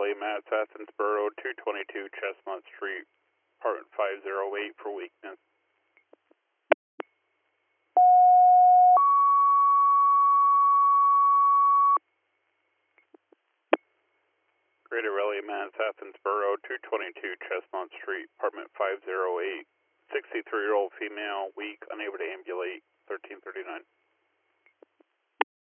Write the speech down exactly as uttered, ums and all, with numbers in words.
Raleigh, Mass, Athensboro, two twenty-two Chestnut Street, apartment five oh eight for weakness. Greater Raleigh, Mass, Athensboro, two twenty-two Chestnut Street, apartment five oh eight. sixty-three-year-old female, weak, unable to ambulate, thirteen thirty-nine.